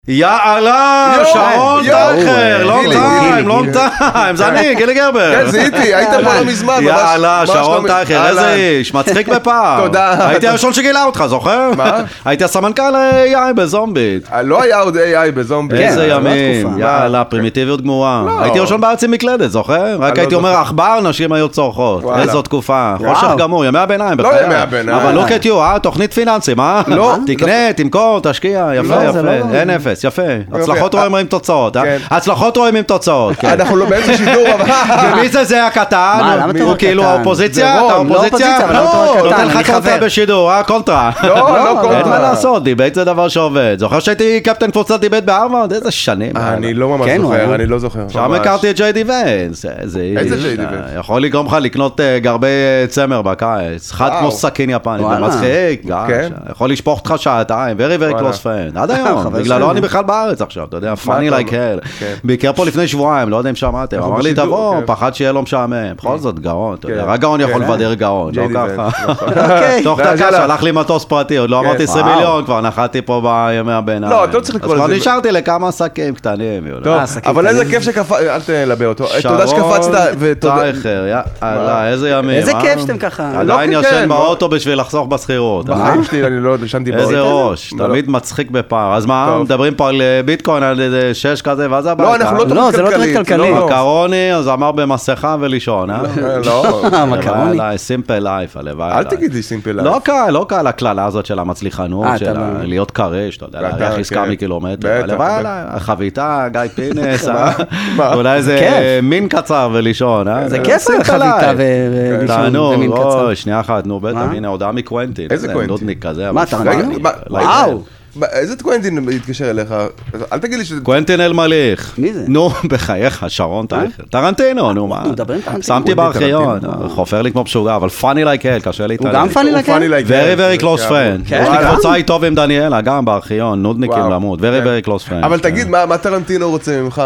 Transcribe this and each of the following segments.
יאללה, שרון טייכר, לונג טיים, זה אני, גילי גרבר. כן, זה איתי, היית פה לא מזמן. יאללה, שרון טייכר, איזה איש, מצחיק בפעם. תודה. הייתי הראשון שגילה אותך, זוכר? מה? הייתי הסמנכ"ל AI בזומבית. לא היה עוד AI בזומבית. איזה ימים, יאללה, פרימיטיביות גמורה. הייתי ראשון בארץ עם מקלדת, זוכר? רק הייתי אומר, עכבר, נשים היו צורכות. איזו תקופה, חושך גמור, ימי הביניים. לא ימי הביניים. אבל לא קטיו, תוכנית פיננסים, אה? לא. תקנה, תמכור, תשקיע, יפה, יפה, אין אפס, יפה. הצלחות רואים עם תוצאות, הצלחות רואים עם תוצאות. אנחנו לא באיזה שידור, ומי זה הקטן? הוא כאילו האופוזיציה? אתה האופוזיציה? נותן לך קונטרה בשידור, קונטרה. לא קונטרה. אין מה לעשות, דיבייט זה דבר שעובד. זוכר שהייתי קפטן קבוצת דיבייט בהרווארד? איזה שנים. אני לא ממש זוכר, אני לא זוכר. שם הכרתי את ג'יי די ונס. איזה ג'יי די ונס? יכול לגרום לך לקנות גרבי צמר בקיץ. חד כמו סכין יפני, מצחיק. יכול לשפוך אותך שעתיים. very very close friend. עד היום. בגללו אני בכלל בארץ עכשיו, אתה יודע, funny like hell. ביקר פה לפני שבועיים, לא יודע אם שמעתם. אמר לי, תבוא, פחד שיהיה לו משעמם. בכל זאת גאון, אתה יודע. רק גאון יכול לבדר גאון, לא ככה. תוך דקה שלח לי מטוס פרטי, עוד לא אמרתי 20 מיליון, כבר נחתי פה בימי הביניים. לא, אתה לא צריך לקרוא לזה. אז כבר נשארתי לכמה עסקים קטנים. אבל איזה כיף שקפצת, אל תלבה אותו. תודה שקפצת. שרון טייכר, יאללה, איזה ימים. איזה כיף שאתם ככה. עדיין ישן באוטו בשביל לחסוך בסחירות. בחיים שלי אני לא ישנתי באוטו. איזה ראש, תמיד מצחיק בפער. אז מה, מדברים פה על ביטקוין, על איזה 6 כזה, ואז הבא. לא, אנחנו לא תוכנית כלכלית. מקרוני, אז אמר במסכה ולישון, לא. מקרוני. סימפל לייף, הלוואי. אל תגיד לי סימפל לייף. לא קל הכללה הזאת של המצליחנות, של להיות קרש, אתה יודע, להריח עסקה מקילומטר. הלוואי, חביתה, גיא פינס, אולי איזה מין קצר ולישון. זה כיף חביתה ולישון ומין קצר. שנייה אחת, נו בטח, הנה הודעה מקוונטין. איזה קוונטין? נודניק כזה. מה, טרנטינו? וואו. איזה קוונטין יתקשר אליך? אל תגיד לי שזה... קוונטין אל מליך. מי זה? נו, בחייך, שרון טייכר. טרנטינו, נו מה? שמתי בארכיון, חופר לי כמו משוגע, אבל פאני לייק אל, קשה לי. הוא גם פאני לייק אל? Very very close friend. יש לי קבוצה איתו עם דניאלה, גם בארכיון, נודניקים למות. Very very close friend. אבל תגיד, מה טרנטינו רוצה ממך?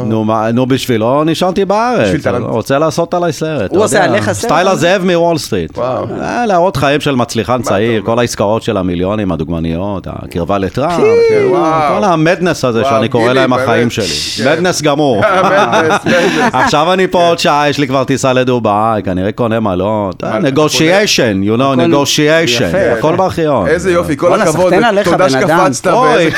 נו, בשבילו נשארתי בארץ. רוצה לעשות עליי סרט. הוא עושה עליך סרט? סטייל הזאב מוול סטריט. להראות חיים של מצליחן צעיר, כל העסקאות של המיליונים, הדוגמניות, הקרבה לטראמפ, כל המדנס הזה שאני קורא להם החיים שלי. מדנס גמור. עכשיו אני פה עוד שעה, יש לי כבר טיסה לדובאי, כנראה קונה מלון. negotiation, you know, negotiation. הכל בארכיון. איזה יופי, כל הכבוד. תודה שקפצת.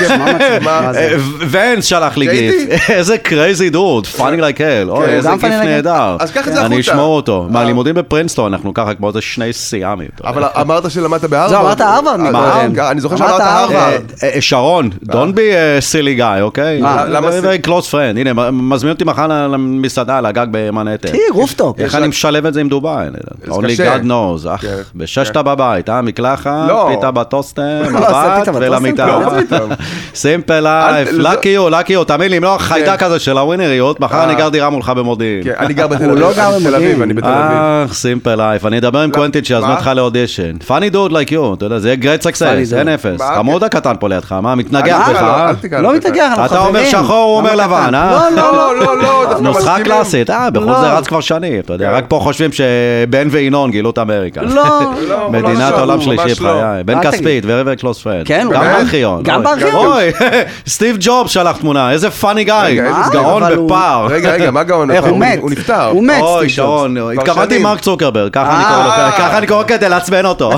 ונס שלח לי גיף. איזה crazy dude, funny like hell. אוי, איזה גיף נהדר. אז קח את זה החוצה. אני אשמור אותו. מהלימודים בפרינסטון, אנחנו ככה כמו איזה שני סיאמים. אבל אמרת שלמדת בהרווארד. זו, אמרת הרווארד. אני זוכר שאמרת הרווארד. שרון, don't be a silly guy, אוקיי? למה very close friend. הנה, מזמין אותי מחר למסעדה, על הגג במנהטן. רופטופ. איך אני משלב את זה עם דובאי? Only God knows. בששת בבית, מקלחת, פיתה בטוסטר, מבט ולמיטה. סימפל לייף, lucky you, תאמין לי, אם לא חיידה כזה של הווינריות, מחר אני גר דירה מולך במודיעין. אני גר בתל אביב, אני בתל אביב. סימפל לייף, אני אדבר עם קוונטין שיזמין אותך לאודישן. Funny dude like you, אתה יודע, זה יהיה great success, אין אפס. חמוד הקטן פה לידך, מה, מתנגח בך? לא מתנגח, אנחנו אתה אומר שחור, הוא אומר לבן, לא. נוסחה קלאסית, בכל זה רץ כבר שנים, אתה יודע, רק פה חושבים שבן וינון גילו את אמריקה. לא. מדינת עולם שלישי בחיי. בן כספית, very close friend. כן, גם בארכיון. גם בארכיון? אוי, סטיב ג'ובס שלח תמונה, איזה פאני גיא. גאון בפאר. רגע, מה גאון? איך הוא מת? הוא נפטר. הוא מת, אוי, שרון, התכוונתי מרק צוקרברג, ככה אני קורא כדי לעצבן אותו.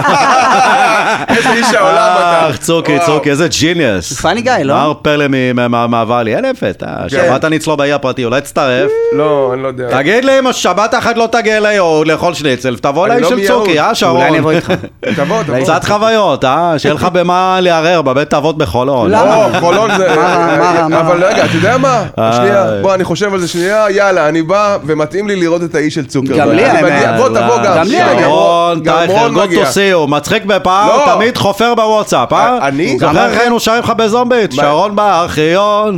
איזה איש העולם אתה. צוקי, איזה ג'יניוס. פאני גיא, לא? מר פלא מהוואלי, אין אפס. שבת אני אצלו באי הפרטי, אולי תצטרף. לא, אני לא יודע. תגיד לי, אם השבת אחת לא תגיע ליהוד, לאכול שניצל, תבוא לאיש של צוקי, שרון? אולי אני אבוא איתך. תבוא. קצת חוויות, שיהיה לך במה לערער בבית אבות בחולון. לא, חולון זה... אבל רגע, אתה יודע מה? שנייה, בוא, אני חושב על זה שנייה, יאללה, אני בא ומתאים לי לראות את האיש של צוקר. גם לי, בוא, תבוא גם. שרון טייכר, גוד טו סי יו, מצחיק בפער, תמיד חופר בוואטסאפ, אני? זוכר איך היינו שרים לך בזומבית? שרון בארכיון,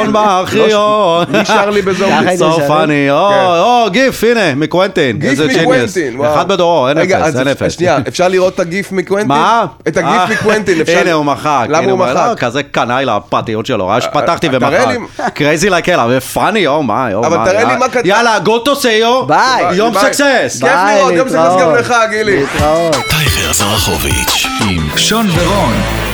מי שר לי בזומבית? סופני, גיף, הנה, מקוונטין. גיף מקוונטין, וואו. אחד בדורו, אין אפס, אין אפס. שנייה, אפשר לראות את הגיף מקוונטין? מה? את הגיף מקוונטין, אפשר... הנה הוא מחק. למה הוא מחק? כזה קנאי לפתיות שלו, רק שפתחתי ומחק. קרייזי לייקלה, ופאני, מאי, אבל תראה לי מה כתב. יאללה, גוד טו סי יו, ביי. יום סקסס. כיף לראות, יום סקסס גם לך, גילי. טייכר זרחוביץ' עם שון ורון.